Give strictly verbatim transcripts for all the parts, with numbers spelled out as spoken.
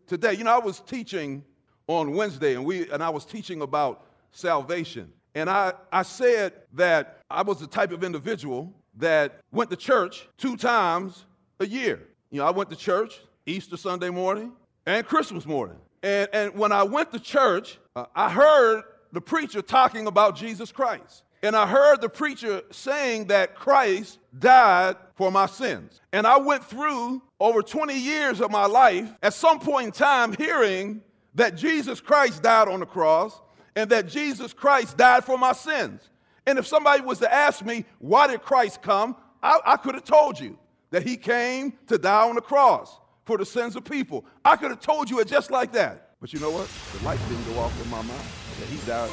today. You know, I was teaching on Wednesday, and we and I was teaching about salvation. And I, I said that I was the type of individual that went to church two times a year. You know, I went to church Easter Sunday morning and Christmas morning. And, and when I went to church, uh, I heard the preacher talking about Jesus Christ. And I heard the preacher saying that Christ died for my sins. And I went through over twenty years of my life at some point in time hearing that Jesus Christ died on the cross and that Jesus Christ died for my sins. And if somebody was to ask me, why did Christ come? I, I could have told you that he came to die on the cross for the sins of people. I could have told you it just like that. But you know what? The light didn't go off in my mind that he died.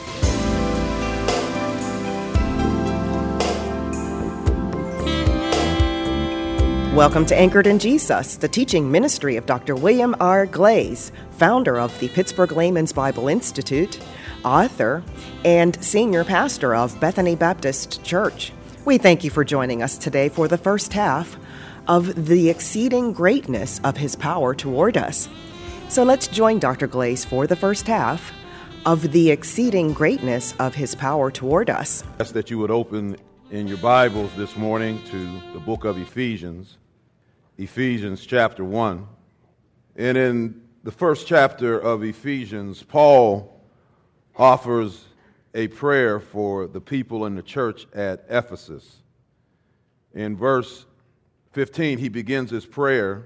Welcome to Anchored in Jesus, the teaching ministry of Doctor William R. Glaze, founder of the Pittsburgh Layman's Bible Institute, author, and senior pastor of Bethany Baptist Church. We thank you for joining us today for the first half of the exceeding greatness of his power toward us. So let's join Doctor Glaze for the first half of the exceeding greatness of his power toward us. I ask that you would open in your Bibles this morning to the book of Ephesians, Ephesians chapter one. And in the first chapter of Ephesians, Paul offers a prayer for the people in the church at Ephesus. In verse fifteen, he begins his prayer,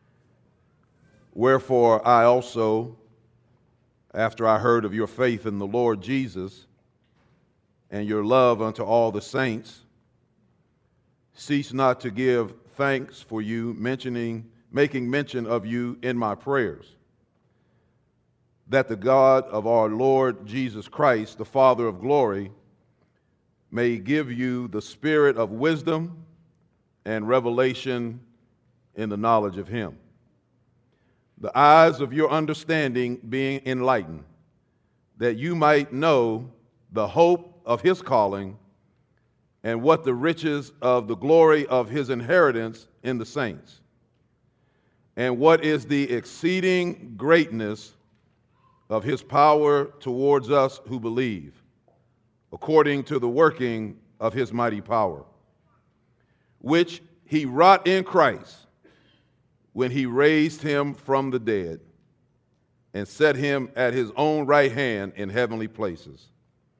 "Wherefore I also, after I heard of your faith in the Lord Jesus and your love unto all the saints, cease not to give thanks for you, mentioning, making mention of you in my prayers, that the God of our Lord Jesus Christ, the Father of glory, may give you the spirit of wisdom and revelation in the knowledge of him, the eyes of your understanding being enlightened, that you might know the hope of his calling and what the riches of the glory of his inheritance in the saints, and what is the exceeding greatness of his power towards us who believe, according to the working of his mighty power, which he wrought in Christ when he raised him from the dead and set him at his own right hand in heavenly places,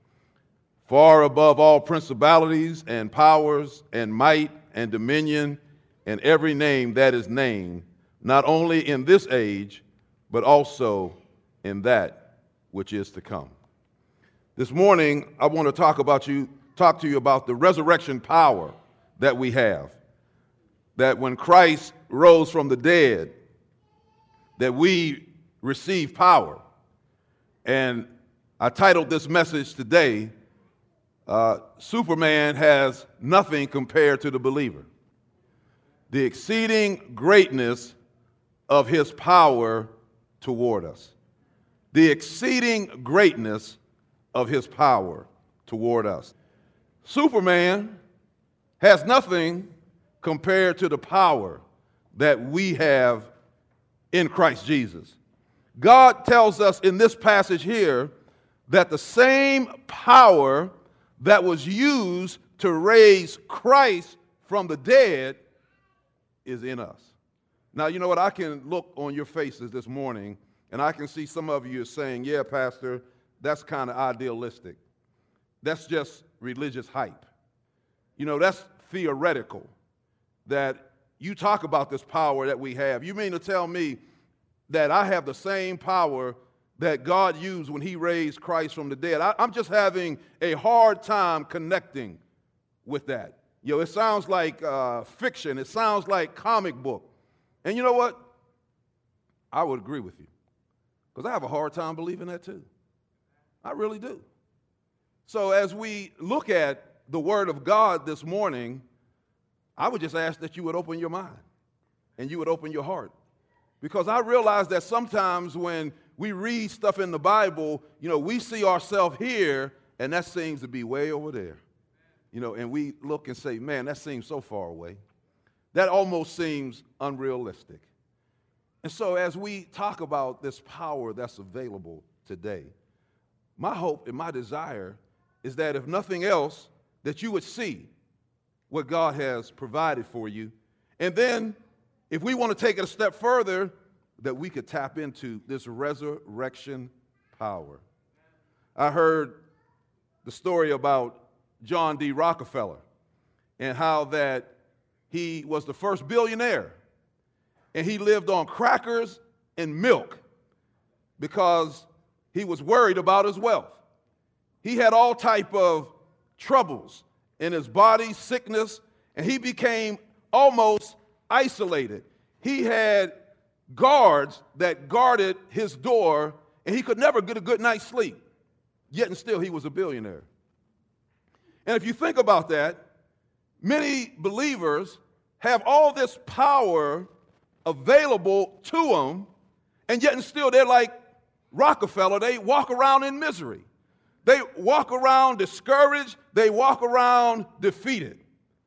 far above all principalities and powers and might and dominion and every name that is named, not only in this age, but also in that which is to come." This morning, I want to talk about you, talk to you about the resurrection power that we have. That when Christ rose from the dead, that we receive power. And I titled this message today, uh, Superman has nothing compared to the believer. The exceeding greatness of his power toward us. The exceeding greatness of his power toward us. Superman has nothing compared to the power that we have in Christ Jesus. God tells us in this passage here that the same power that was used to raise Christ from the dead is in us. Now, you know what? I can look on your faces this morning and I can see some of you saying, yeah, Pastor, that's kind of idealistic. That's just religious hype. You know, that's theoretical, that you talk about this power that we have. You mean to tell me that I have the same power that God used when he raised Christ from the dead? I, I'm just having a hard time connecting with that. You know, it sounds like uh, fiction. It sounds like comic book. And you know what? I would agree with you, because I have a hard time believing that too. I really do. So as we look at the Word of God this morning, I would just ask that you would open your mind and you would open your heart. Because I realize that sometimes when we read stuff in the Bible, you know, we see ourselves here and that seems to be way over there. You know, and we look and say, man, that seems so far away. That almost seems unrealistic. And so as we talk about this power that's available today, my hope and my desire is that if nothing else, that you would see what God has provided for you. And then if we want to take it a step further, that we could tap into this resurrection power. I heard the story about John D. Rockefeller and how that he was the first billionaire, and he lived on crackers and milk because he was worried about his wealth. He had all type of troubles in his body, sickness, and he became almost isolated. He had guards that guarded his door, and he could never get a good night's sleep. Yet and still, he was a billionaire. And if you think about that, many believers have all this power available to them, and yet and still they're like Rockefeller. They walk around in misery. They walk around discouraged. They walk around defeated.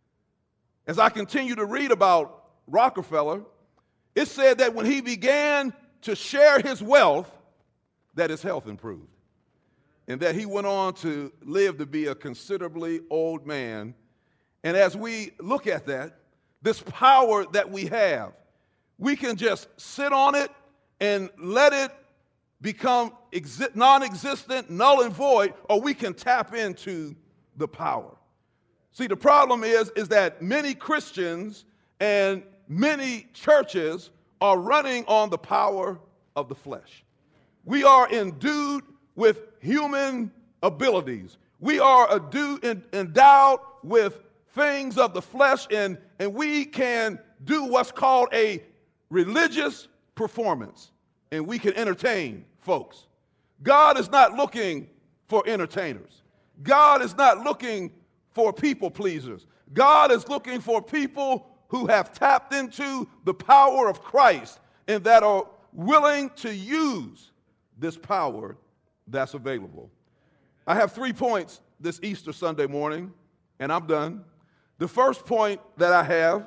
As I continue to read about Rockefeller, it said that when he began to share his wealth, that his health improved, and that he went on to live to be a considerably old man. And as we look at that, this power that we have, we can just sit on it and let it become exi- non-existent, null and void, or we can tap into the power. See, the problem is, is that many Christians and many churches are running on the power of the flesh. We are endued with human abilities. We are endued, endowed with things of the flesh, and, and we can do what's called a religious performance, and we can entertain folks. God is not looking for entertainers. God is not looking for people pleasers. God is looking for people who have tapped into the power of Christ and that are willing to use this power that's available. I have three points this Easter Sunday morning, and I'm done. The first point that I have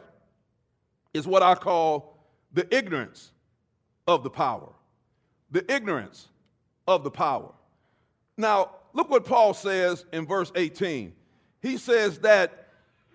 is what I call the ignorance of the power. The ignorance of the power. Now, look what Paul says in verse eighteen. He says that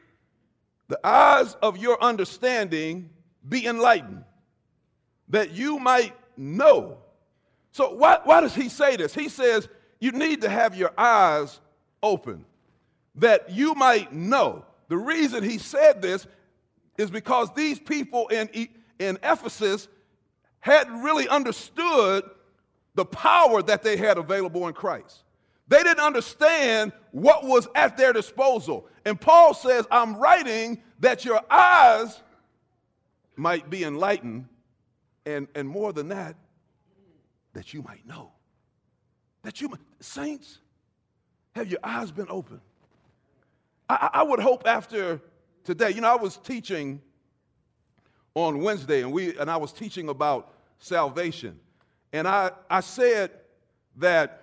the eyes of your understanding be enlightened, that you might know. So why, why does he say this? He says you need to have your eyes open, that you might know. The reason he said this is because these people in, in Ephesus hadn't really understood the power that they had available in Christ. They didn't understand what was at their disposal. And Paul says, I'm writing that your eyes might be enlightened, and, and more than that, that you might know. That you might, saints, have your eyes been open? I, I would hope after today, you know, I was teaching on Wednesday, and we and I was teaching about salvation. And I, I said that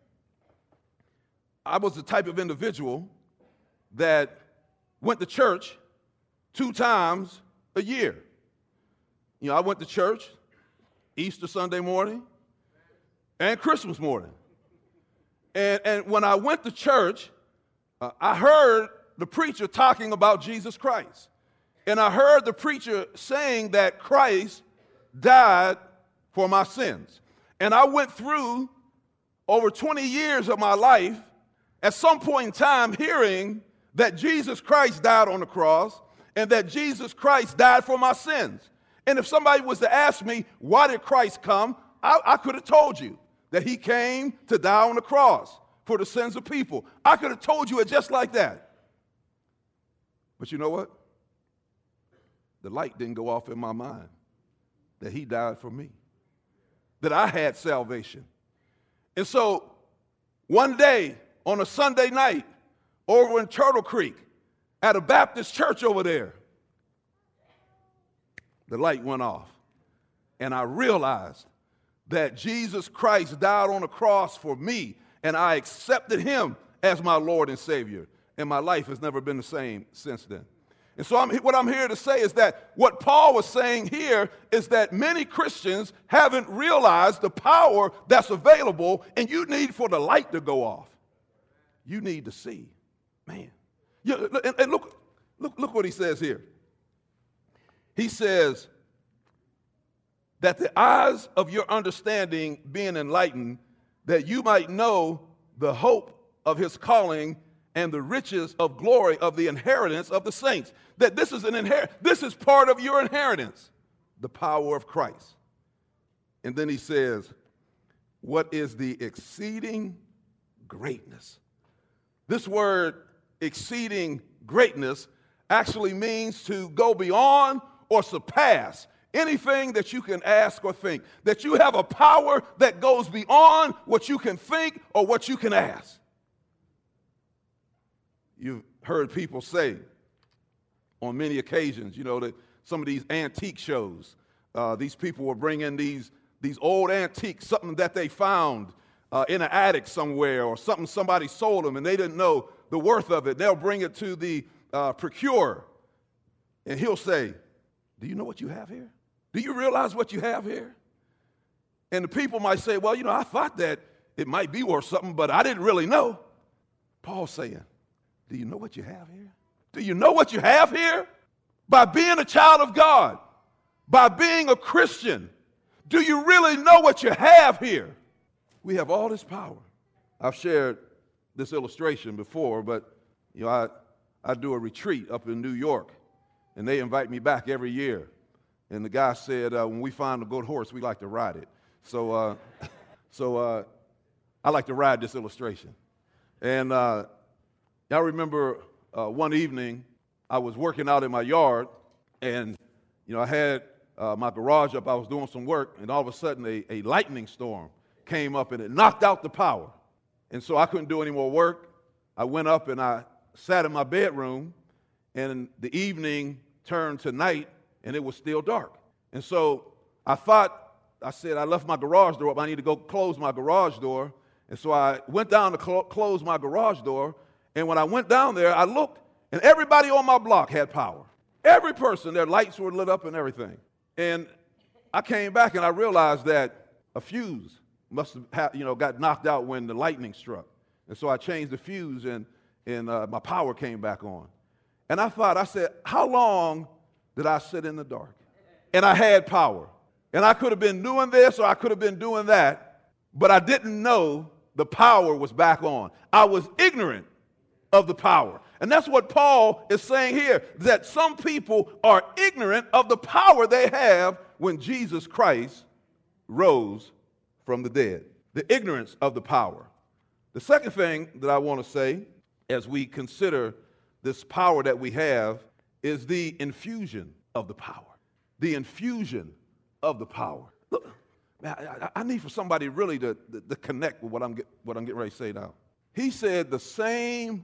I was the type of individual that went to church two times a year. You know, I went to church Easter Sunday morning and Christmas morning. And, and when I went to church, uh, I heard the preacher talking about Jesus Christ. And I heard the preacher saying that Christ died for my sins. And I went through over twenty years of my life at some point in time hearing that Jesus Christ died on the cross and that Jesus Christ died for my sins. And if somebody was to ask me, why did Christ come? I, I could have told you that he came to die on the cross for the sins of people. I could have told you it just like that. But you know what? The light didn't go off in my mind that he died for me, that I had salvation. And so one day on a Sunday night over in Turtle Creek at a Baptist church over there, the light went off. And I realized that Jesus Christ died on the cross for me, and I accepted him as my Lord and Savior. And my life has never been the same since then. And so I'm, what I'm here to say is that what Paul was saying here is that many Christians haven't realized the power that's available, and you need for the light to go off. You need to see. Man. Yeah, and, and look, look, look what he says here. He says that the eyes of your understanding being enlightened, that you might know the hope of his calling and the riches of glory of the inheritance of the saints. That this is an inher- this is part of your inheritance, the power of Christ. And then he says, what is the exceeding greatness? This word exceeding greatness actually means to go beyond or surpass anything that you can ask or think. That you have a power that goes beyond what you can think or what you can ask. You've heard people say on many occasions, you know, that some of these antique shows, uh, these people will bring in these, these old antiques, something that they found uh, in an attic somewhere or something somebody sold them and they didn't know the worth of it. They'll bring it to the uh, procurer and he'll say, do you know what you have here? Do you realize what you have here? And the people might say, well, you know, I thought that it might be worth something, but I didn't really know. Paul's saying, do you know what you have here? Do you know what you have here? By being a child of God, by being a Christian, do you really know what you have here? We have all this power. I've shared this illustration before, but you know, I, I do a retreat up in New York, and they invite me back every year. And the guy said, uh, when we find a good horse, we like to ride it. So, uh, so uh, I like to ride this illustration. And uh, I remember uh, one evening I was working out in my yard, and you know I had uh, my garage up. I was doing some work, and all of a sudden a, a lightning storm came up, and it knocked out the power. And so I couldn't do any more work. I went up and I sat in my bedroom, and the evening turned to night, and it was still dark. And so I thought, I said, I left my garage door up. I need to go close my garage door. And so I went down to cl- close my garage door. And when I went down there, I looked, and everybody on my block had power. Every person, their lights were lit up and everything. And I came back and I realized that a fuse must have, you know, got knocked out when the lightning struck. And so I changed the fuse, and, and uh, my power came back on. And I thought, I said, how long did I sit in the dark? And I had power. And I could have been doing this or I could have been doing that, but I didn't know the power was back on. I was ignorant of the power. And that's what Paul is saying here, that some people are ignorant of the power they have when Jesus Christ rose from the dead. The ignorance of the power. The second thing that I want to say as we consider this power that we have is the infusion of the power. The infusion of the power. Look, man, I, I need for somebody really to, to, to connect with what I'm, get, what I'm getting ready to say now. He said the same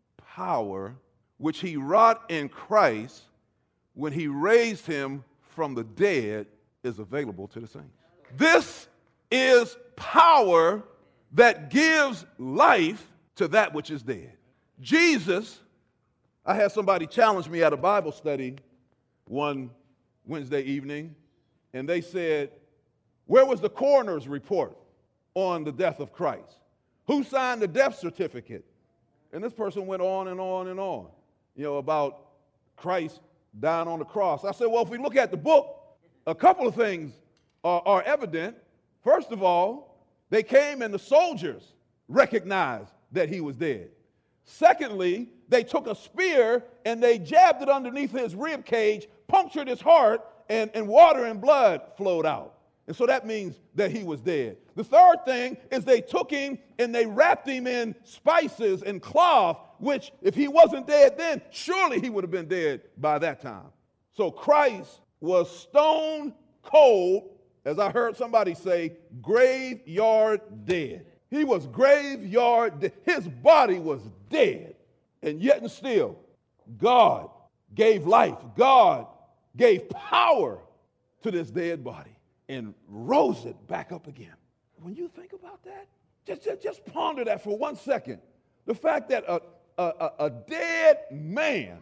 power which he wrought in Christ when he raised him from the dead is available to the saints. This is power that gives life to that which is dead. Jesus, I had somebody challenge me at a Bible study one Wednesday evening, and they said, where was the coroner's report on the death of Christ? Who signed the death certificate? And this person went on and on and on, you know, about Christ dying on the cross. I said, well, if we look at the book, a couple of things are, are evident. First of all, they came and the soldiers recognized that he was dead. Secondly, they took a spear and they jabbed it underneath his rib cage, punctured his heart, and, and water and blood flowed out. And so that means that he was dead. The third thing is they took him and they wrapped him in spices and cloth, which if he wasn't dead then, surely he would have been dead by that time. So Christ was stone cold, as I heard somebody say, graveyard dead. He was graveyard dead. His body was dead. And yet and still, God gave life. God gave power to this dead body and rose it back up again. When you think about that, just, just, just ponder that for one second. The fact that a, a, a dead man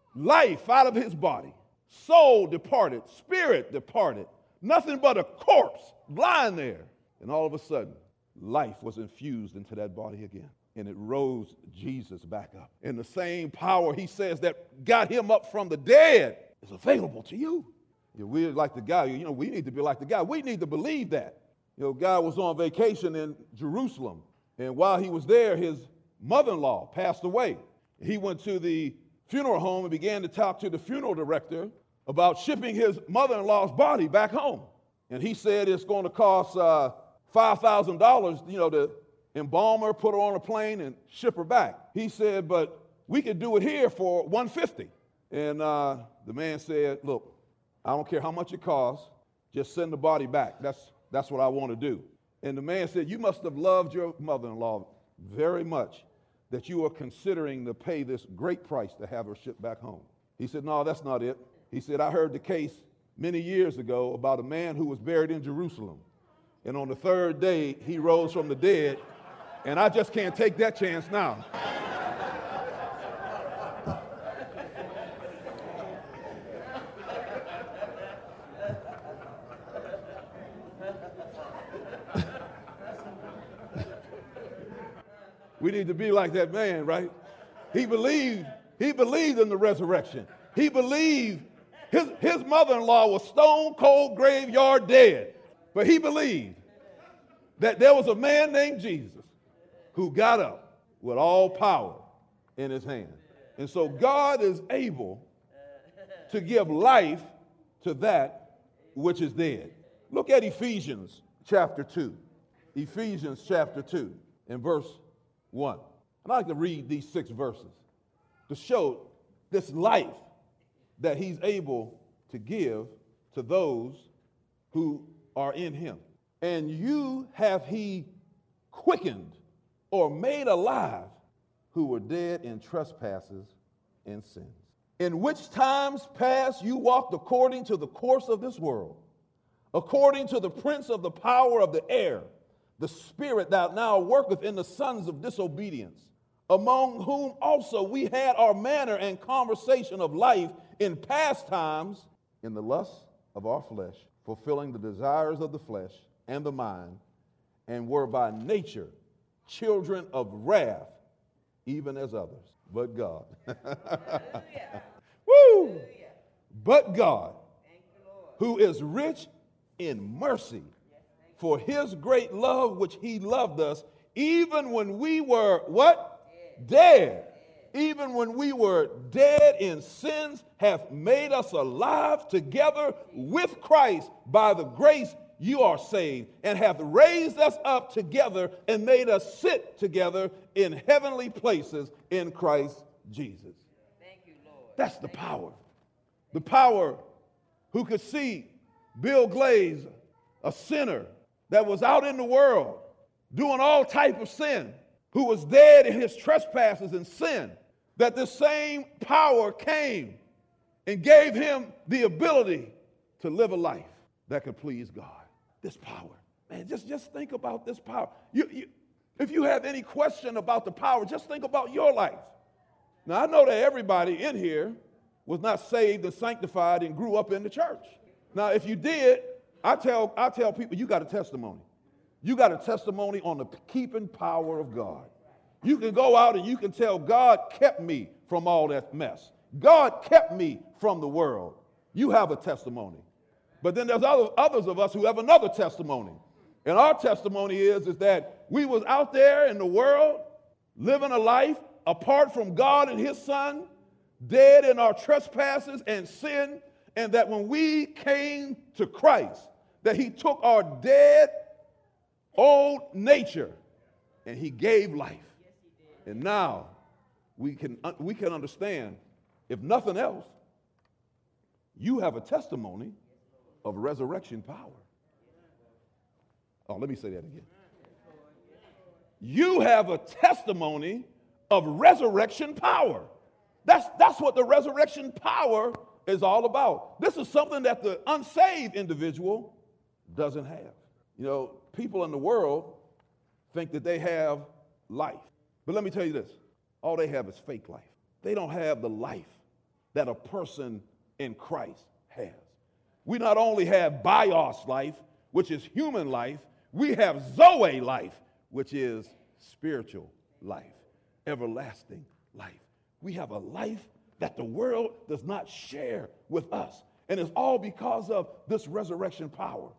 life out of his body. Soul departed, spirit departed, nothing but a corpse lying there. And all of a sudden, life was infused into that body again. And it rose Jesus back up. And the same power, he says, that got him up from the dead is available to you. You know, we're like the guy, you know, we need to be like the guy. We need to believe that. You know, God was on vacation in Jerusalem. And while he was there, his mother-in-law passed away. He went to the funeral home and began to talk to the funeral director about shipping his mother-in-law's body back home. And he said it's going to cost uh, five thousand dollars, you know, to embalm her, put her on a plane, and ship her back. He said, but we could do it here for one hundred fifty dollars. And uh, the man said, look, I don't care how much it costs, just send the body back. That's, that's what I want to do. And the man said, you must have loved your mother-in-law very much that you are considering to pay this great price to have her shipped back home. He said, no, that's not it. He said, I heard the case many years ago about a man who was buried in Jerusalem. And on the third day, he rose from the dead. And I just can't take that chance now. We need to be like that man, right? He believed, he believed in the resurrection. He believed his, his mother-in-law was stone cold graveyard dead. But he believed that there was a man named Jesus who got up with all power in his hand. And so God is able to give life to that which is dead. Look at Ephesians chapter two. Ephesians chapter two and verse one. I'd like to read these six verses to show this life that he's able to give to those who are in him. And you have he quickened or made alive who were dead in trespasses and sins, in which times past you walked according to the course of this world, according to the prince of the power of the air, the spirit that now worketh in the sons of disobedience, among whom also we had our manner and conversation of life in past times, in the lusts of our flesh, fulfilling the desires of the flesh and the mind, and were by nature children of wrath, even as others. But God. Woo! But God, who is rich in mercy, for his great love which he loved us, even when we were what? Dead. Even when we were dead in sins, hath made us alive together with Christ. By the grace you are saved, and hath raised us up together and made us sit together in heavenly places in Christ Jesus. Thank you, Lord. That's the power. The power who could see Bill Glaze, a sinner that was out in the world doing all type of sin, who was dead in his trespasses and sin, that the same power came and gave him the ability to live a life that could please God. This power. Man, just, just think about this power. You, you, if you have any question about the power, just think about your life. Now, I know that everybody in here was not saved and sanctified and grew up in the church. Now, if you did, I tell, I tell people, you got a testimony. You got a testimony on the keeping power of God. You can go out and you can tell, God kept me from all that mess. God kept me from the world. You have a testimony. But then there's other, others of us who have another testimony. And our testimony is, is that we was out there in the world living a life apart from God and his son, dead in our trespasses and sin, and that when we came to Christ, that he took our dead old nature and he gave life. And now we can, we can understand, if nothing else, you have a testimony of resurrection power. Oh, let me say that again. You have a testimony of resurrection power. That's, that's what the resurrection power is all about. This is something that the unsaved individual doesn't have. You know, people in the world think that they have life. But let me tell you this. All they have is fake life. They don't have the life that a person in Christ has. We not only have bios life, which is human life, we have Zoe life, which is spiritual life, everlasting life. We have a life that the world does not share with us. And it's all because of this resurrection power.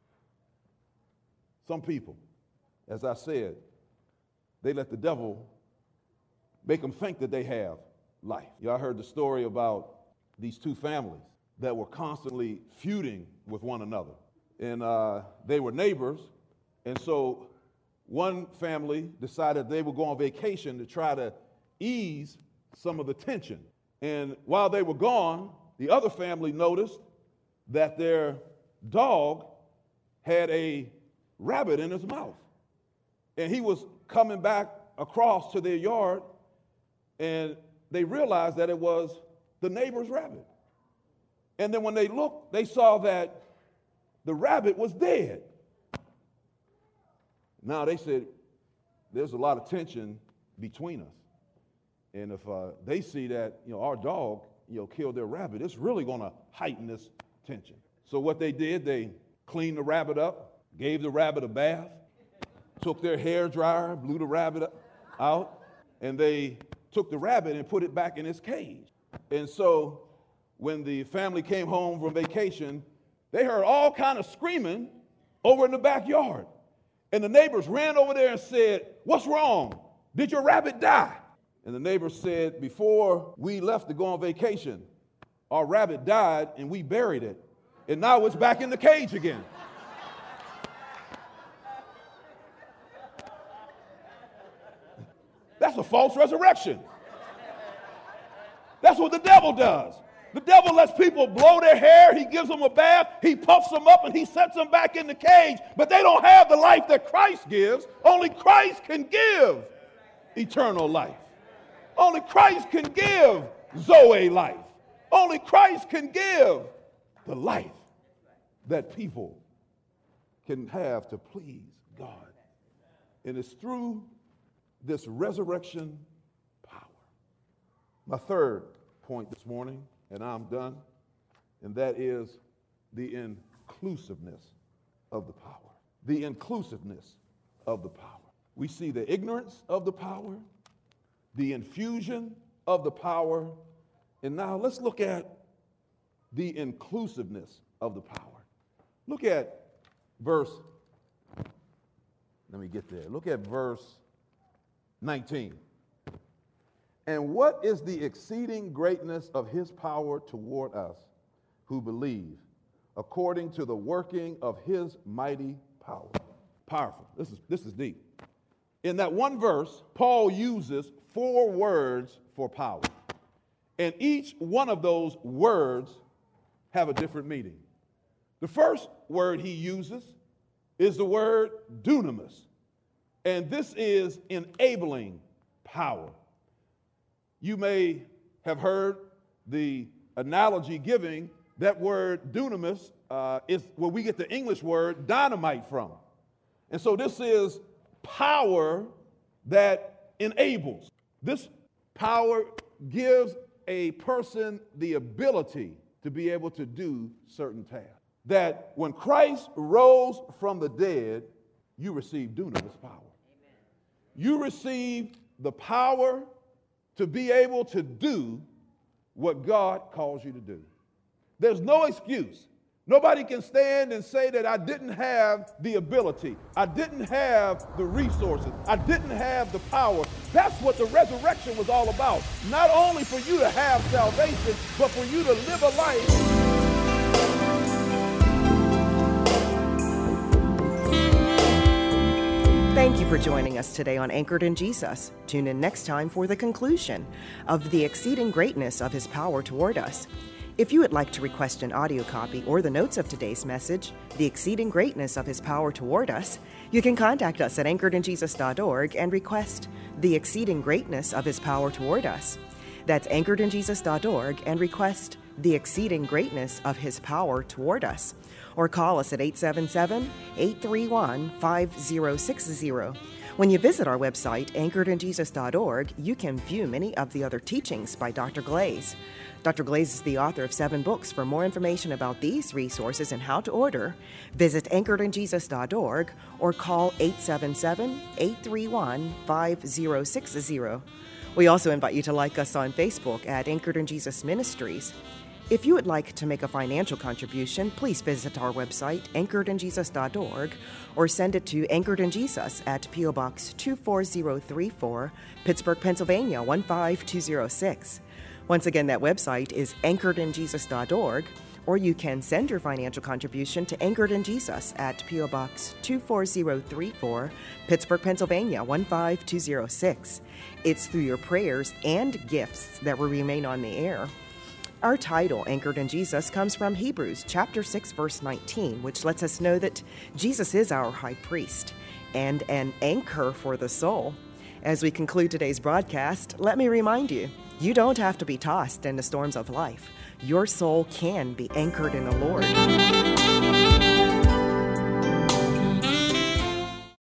Some people, as I said, they let the devil make them think that they have life. Y'all heard the story about these two families that were constantly feuding with one another. And uh, they were neighbors. And so one family decided they would go on vacation to try to ease some of the tension. And while they were gone, the other family noticed that their dog had a rabbit in his mouth. And he was coming back across to their yard, and they realized that it was the neighbor's rabbit. And then when they looked, they saw that the rabbit was dead. Now they said, there's a lot of tension between us. And if uh, they see that, you know, our dog, you know, killed their rabbit, it's really going to heighten this tension. So what they did, they cleaned the rabbit up, gave the rabbit a bath, took their hair dryer, blew the rabbit out, and they took the rabbit and put it back in its cage. And so when the family came home from vacation, they heard all kind of screaming over in the backyard. And the neighbors ran over there and said, "What's wrong? Did your rabbit die?" And the neighbors said, "Before we left to go on vacation, our rabbit died and we buried it. And now it's back in the cage again." That's a false resurrection. That's what the devil does. The devil lets people blow their hair. He gives them a bath. He puffs them up and he sets them back in the cage. But they don't have the life that Christ gives. Only Christ can give eternal life. Only Christ can give Zoe life. Only Christ can give the life that people can have to please God. And it's through this resurrection power. My third point this morning, and I'm done, and that is the inclusiveness of the power. The inclusiveness of the power. We see the ignorance of the power, the infusion of the power, and now let's look at the inclusiveness of the power. Look at verse, let me get there. Look at verse nineteen. And what is the exceeding greatness of his power toward us who believe, according to the working of his mighty power? Powerful. This is, this is deep. In that one verse, Paul uses four words for power. And each one of those words have a different meaning. The first word he uses is the word dunamis. And this is enabling power. You may have heard the analogy giving that word dunamis uh, is where we get the English word dynamite from. And so this is power that enables. This power gives a person the ability to be able to do certain tasks. That when Christ rose from the dead, you received dunamis power. Amen. You received the power to be able to do what God calls you to do. There's no excuse. Nobody can stand and say that I didn't have the ability. I didn't have the resources. I didn't have the power. That's what the resurrection was all about. Not only for you to have salvation, but for you to live a life. Thank you for joining us today on Anchored in Jesus. Tune in next time for the conclusion of the exceeding greatness of his power toward us. If you would like to request an audio copy or the notes of today's message, The Exceeding Greatness of His Power Toward Us, you can contact us at anchored in jesus dot org and request The Exceeding Greatness of His Power Toward Us. That's anchored in jesus dot org and request The Exceeding Greatness of His Power Toward Us. Or call us at eight seven seven, eight three one, five zero six zero. When you visit our website, anchored in jesus dot org, you can view many of the other teachings by Doctor Glaze. Doctor Glaze is the author of seven books. For more information about these resources and how to order, visit anchored in jesus dot org or call eight seven seven, eight three one, five zero six zero. We also invite you to like us on Facebook at Anchored in Jesus Ministries. If you would like to make a financial contribution, please visit our website, anchored in jesus dot org, or send it to Anchored in Jesus at P O Box two four zero three four, Pittsburgh, Pennsylvania one five two zero six. Once again, that website is anchored in jesus dot org, or you can send your financial contribution to Anchored in Jesus at P O Box two four zero three four, Pittsburgh, Pennsylvania one five two zero six. It's through your prayers and gifts that will remain on the air. Our title, Anchored in Jesus, comes from Hebrews chapter six, verse nineteen, which lets us know that Jesus is our high priest and an anchor for the soul. As we conclude today's broadcast, let me remind you, you don't have to be tossed in the storms of life. Your soul can be anchored in the Lord.